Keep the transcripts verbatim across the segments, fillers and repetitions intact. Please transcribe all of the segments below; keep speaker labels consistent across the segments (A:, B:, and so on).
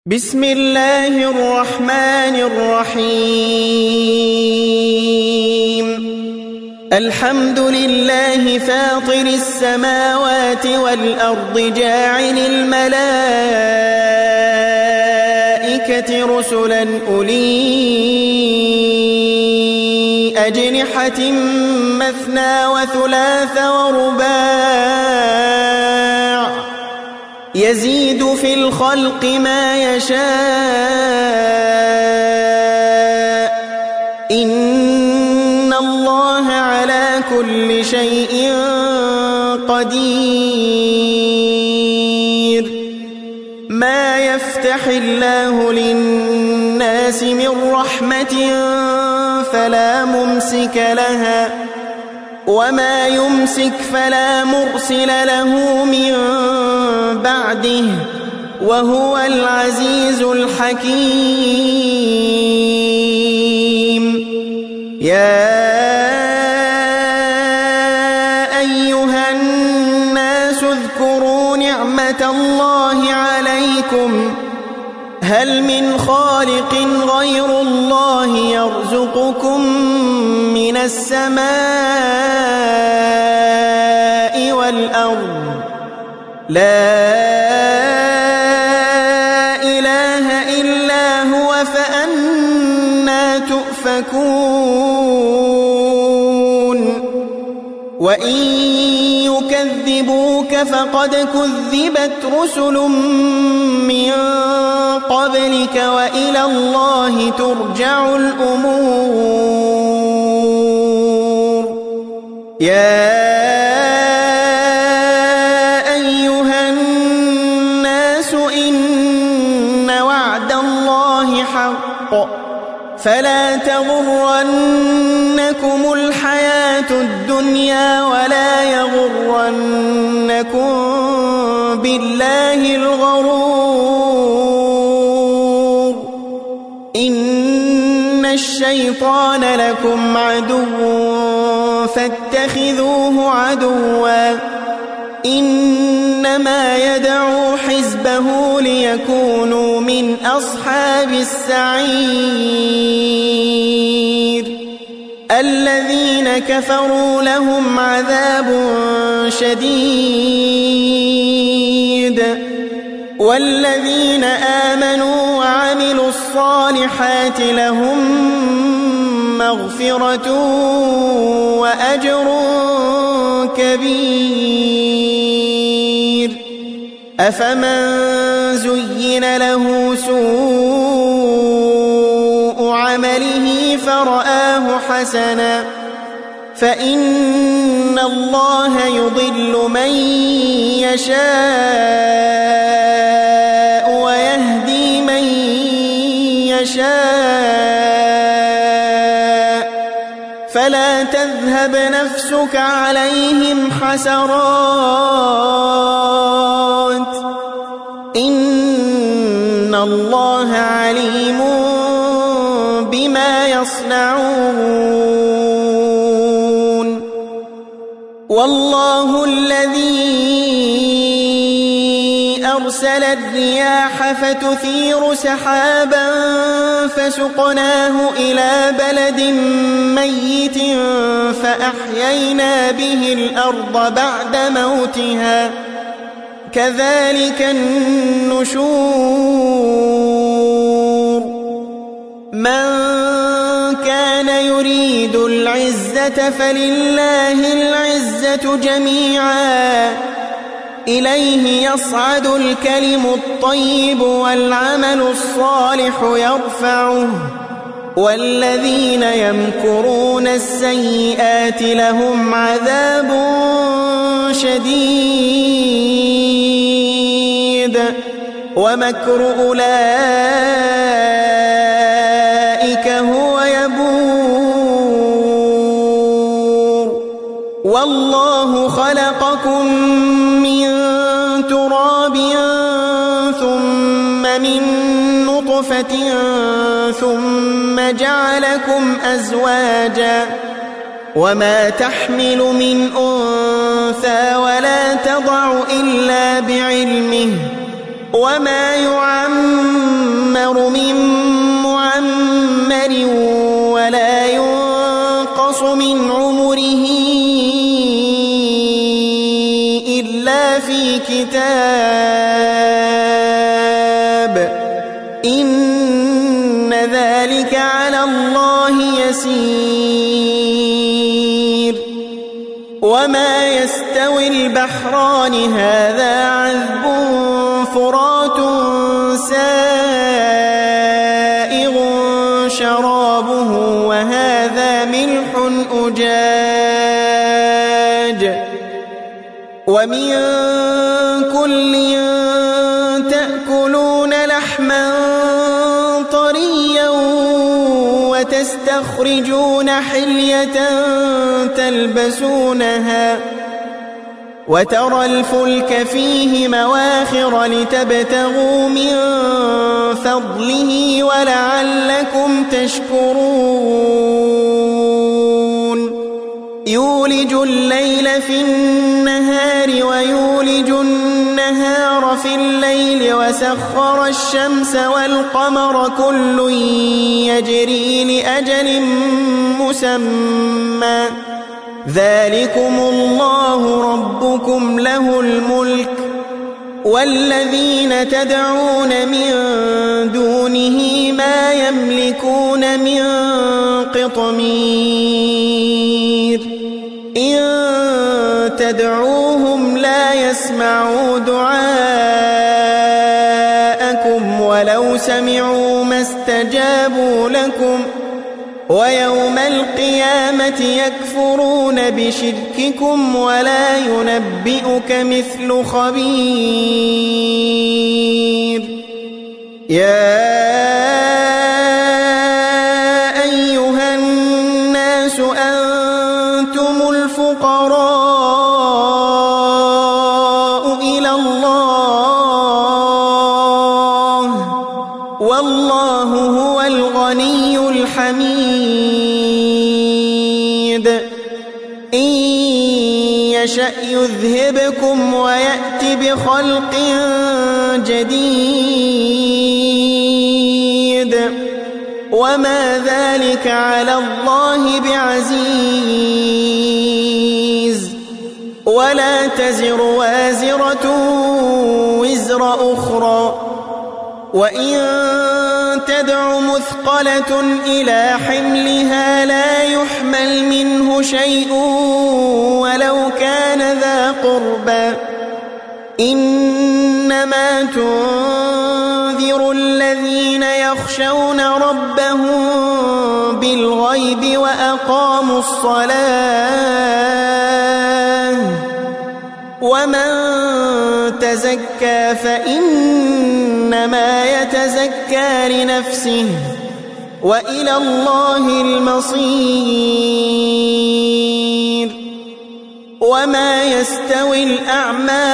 A: بسم الله الرحمن الرحيم الحمد لله فاطر السماوات والأرض جاعل الملائكة رسلا أولي أجنحة مثنى وثلاث ورباع يزيد في الخلق ما يشاء إن الله على كل شيء قدير ما يفتح الله للناس من رحمة فلا ممسك لها وما يمسك فلا مرسل له من بعده وهو العزيز الحكيم يا أيها الناس اذكروا نعمة الله عليكم هل من خالق غير الله يرزقكم من السماء والأرض لا إله إلا هو فأنى تؤفكون وإن يكذبوك فقد كذبت رسل من قبلك وإلى الله ترجع الأمور يا أيها الناس إن وعد الله حق فلا تغرنكم الحياة الدنيا ولا يغرنكم بالله الغرور إن الشيطان لكم عدو فاتخذوه عدوا إنما يدعو حزبه ليكونوا من أصحاب السعير الذين كفروا لهم عذاب شديد والذين آمنوا وعملوا الصالحات لهم مغفرة وأجر كبير أفمن زين له سوء عمله فرآه حسنا فإن الله يضل من يشاء ويهدي من يشاء فلا تذهب نفسك عليهم حسرات إن الله عليم بما يصنعون والله الذي أرسل الرياح فتثير سحابا فسقناه إلى بلد ميت فأحيينا به الأرض بعد موتها كذلك النشور من كان يريد العزة فلله العزة جميعا إليه يصعد الكلم الطيب والعمل الصالح يرفعه والذين يمكرون السيئات لهم عذاب شديد ومكر أولئك هو يبور والله خلقكم من تراب ثم من نطفة ثم جعلكم أزواجا وما تحمل من أنثى ولا تضع إلا بعلمه وما يعمر من معمر ولا ينقص من عمره إلا في كتاب إن ذلك على الله يسير وما يستوي البحران هذا عذب فرات سائغ شرابه وهذا ملح أجاج ومن كل تأكلون لحما طريا وتستخرجون حلية تلبسونها وترى الفلك فيه مواخر لتبتغوا من فضله ولعلكم تشكرون يولج الليل في النهار ويولج النهار في الليل وسخر الشمس والقمر كل يجري لأجل مسمى ذلكم الله ربكم له الملك والذين تدعون من دونه ما يملكون من قطمير إن تدعوهم لا يسمعوا دعاءكم ولو سمعوا ما استجابوا لكم ويوم القيامة يكفرون بشرككم ولا ينبئك مثل خبير يا أيها الناس أنتم الفقراء إلى الله والله هو الغني الحميد إن يشأ يذهبكم ويأت بخلق جديد وما ذلك على الله بعزيز ولا تزر وازرة وزر أخرى وإن تدع مثقلة إلى حملها لا يحمل منه شيء ولو كان ذا قربى إنما تنذر الذين يخشون ربهم بالغيب وأقاموا الصلاة ومن تزكى فإنما يتزكى لنفسه وإلى الله المصير وما يستوي الأعمى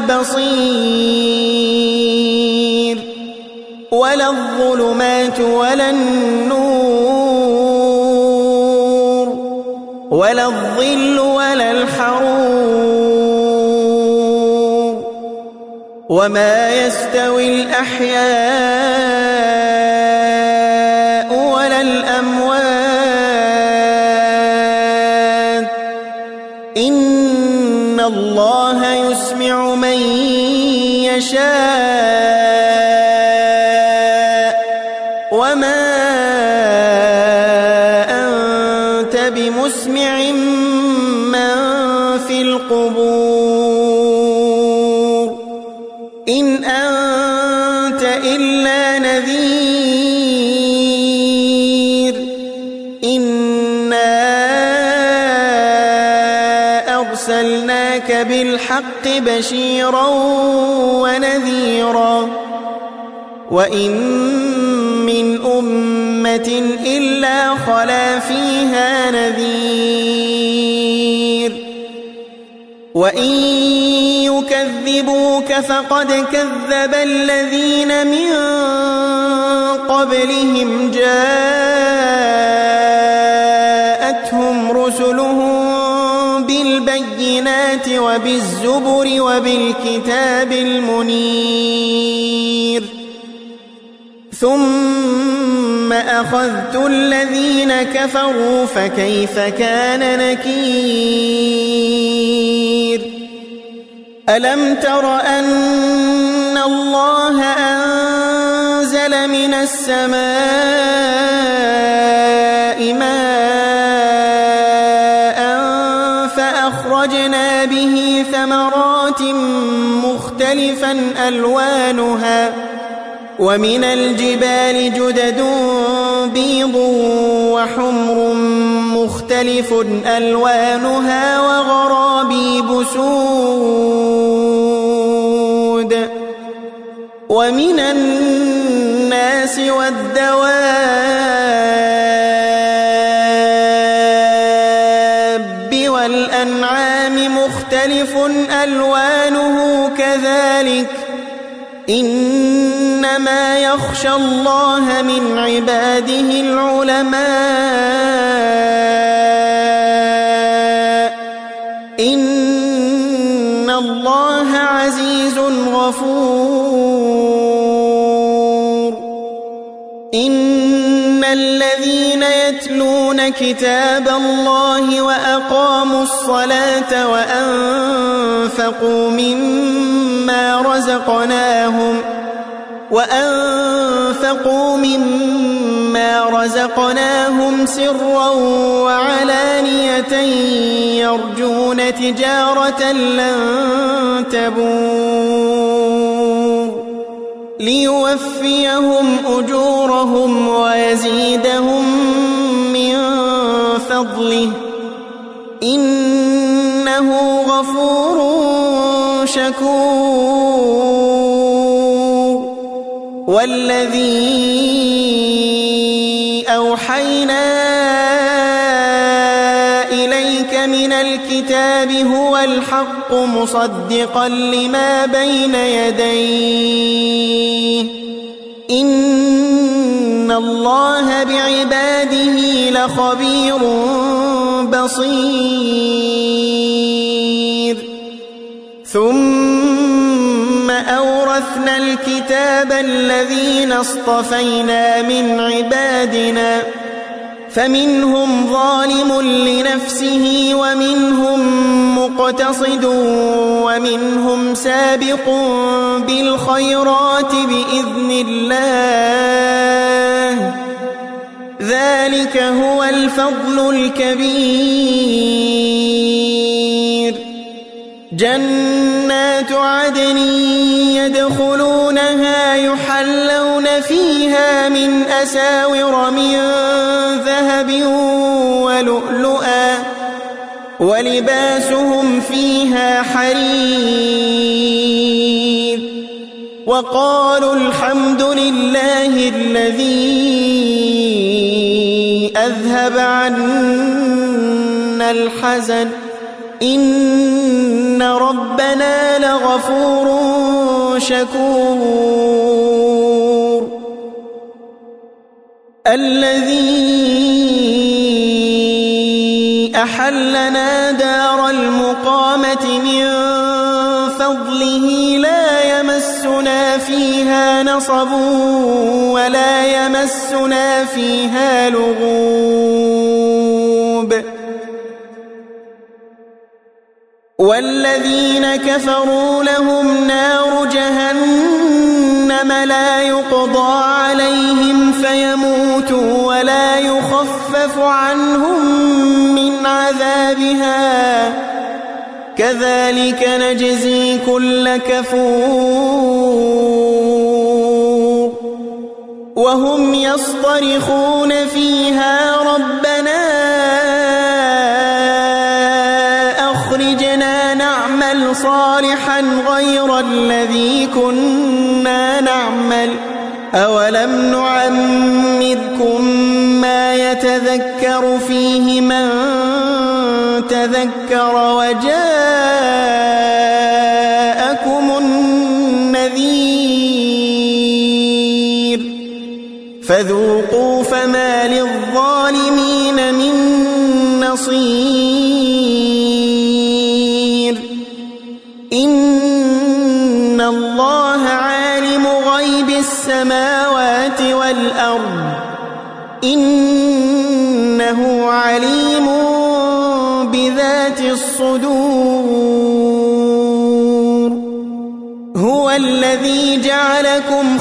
A: والبصير ولا الظلمات ولا النور ولا الظل ولا الحرور وما يستوي الأحياء ولا الأموات إن الله يسمع من يشاء وما أنت بمسمع من في القبور إن أنت إلا نذير إنا أرسلناك بالحق بشيرا ونذيرا وإن من أمة إلا خلا فيها نذير وإن يكذبوك فقد كذب الذين من قبلهم جاءتهم رسلهم بالبينات وبالزبر وبالكتاب المنير ثم أخذت الذين كفروا فكيف كان نكير ألم تر أن الله أنزل من السماء ماء فأخرجنا به ثمرات مختلفا ألوانها ومن الجبال جدد بيض وحمر مختلف ألوانها وغرابيب سود ومن الناس والدواب والأنعام مختلف ألوانه كذلك إنما يخشى الله من عباده العلماء إن الله عزيز غفور إن الذين يتلون كتاب الله وأقاموا الصلاة وأنفقوا مما رزقناهم وأنفقوا مما رزقناهم سرا وعلانية يرجون تجارة لن تبور ليوفيهم أجورهم ويزيدهم من فضله إنه غفور شكور والذي أوحينا إليك من الكتاب هو الحق مصدقا لما بين يديه إن الله بعباده لخبير بصير ثم أورثنا الكتاب الذين اصطفينا من عبادنا فمنهم ظالم لنفسه ومنهم مقتصد ومنهم سابق بالخيرات بإذن الله ذلك هو الفضل الكبير جنات عدن يدخلونها يحلون فيها من أساور من ذهب ولؤلؤا ولباسهم فيها حرير وقالوا الحمد لله الذي أذهب عنا الحزن إن ربنا لغفور شكور الذي أحلنا دار المقامة من فضله لا يمسنا فيها نصب ولا يمسنا فيها لغوب والذين كفروا لهم نار جهنم لا يقضى عليهم فيموتوا ولا يخفف عنهم من عذابها كذلك نجزي كل كفور وهم يصطرخون فيها ربنا أخرجنا نعمل صالحا غير الذي كنا نعمل أولم نعمركم ما يتذكر فيه من تذكر وجاءكم النذير فذوقوا فما للظالمين من نصير إن الله عالم غيب السماوات والأرض إنه عليم بذات الصدور هو الذي جعلكم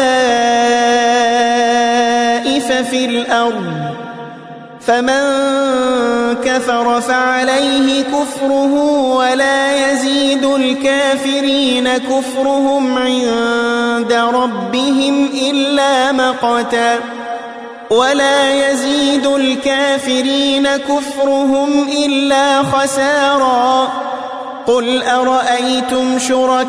A: خلائف في الأرض فمن كفر فعليه كفره ولا يزيد الكافرين كفرهم عند ربهم إلا مقتا ولا يزيد الكافرين كفرهم إلا خسارا قل أرأيتم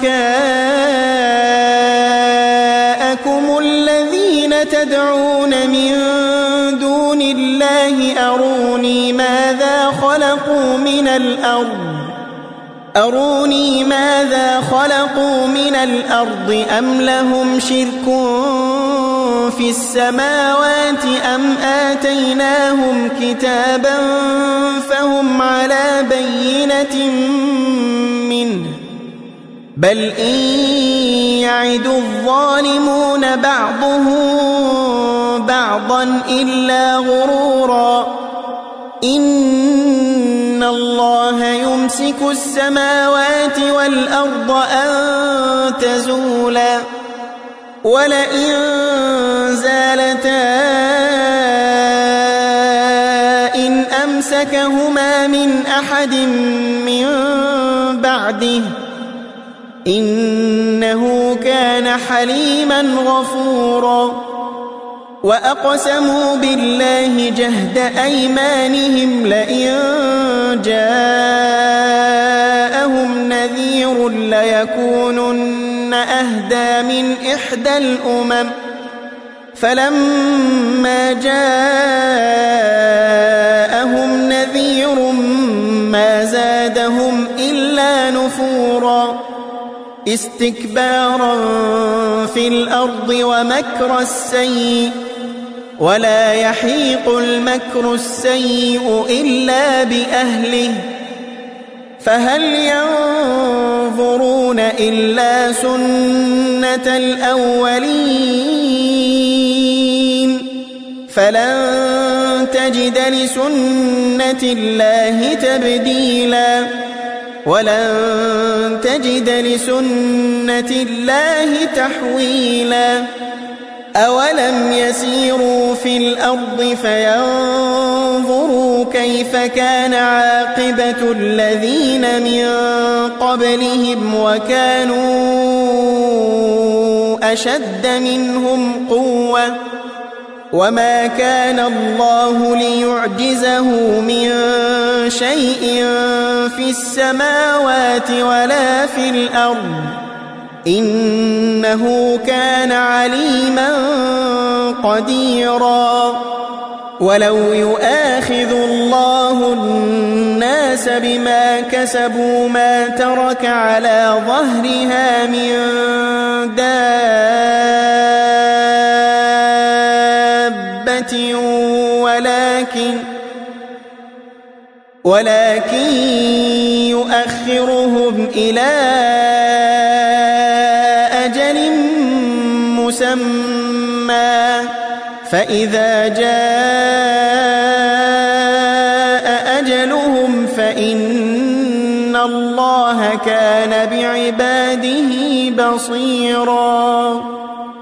A: شركاءكم الذين تدعون من دون الله أروني ماذا خلقوا من الأرض أروني ماذا خلقوا من الأرض أم لهم شرك في السماوات أم آتيناهم كتابا فهم على بينة منه بل إن يعد الظالمون بعضهم بعضا إلا غرورا إن الله يمسك السماوات والأرض أن تزولا ولئن زالتا إن أمسكهما من أحد من بعده إنه كان حليما غفورا وأقسموا بالله جهد أيمانهم لئن جاءهم نذير ليكونن أهدى من إحدى الأمم فلما جاءهم نذير ما زادهم إلا نفورا استكبارا في الأرض ومكر السيء ولا يحيق المكر السيء إلا بأهله فهل ينظرون إلا سنة الأولين فلن تجد لسنة الله تبديلا ولن تجد لسنة الله تحويلا أولم يسيروا في الأرض فينظروا كيف كان عاقبة الذين من قبلهم وكانوا أشد منهم قوة وما كان الله ليعجزه من شيء في السماوات ولا في الأرض إنه كان عليما قديرا ولو يؤاخذ الله الناس بما كسبوا ما ترك على ظهرها من دابة ولكن ولكن يؤخرهم إلى أجل مسمى فإذا جاء أجلهم فإن الله كان بعباده بصيراً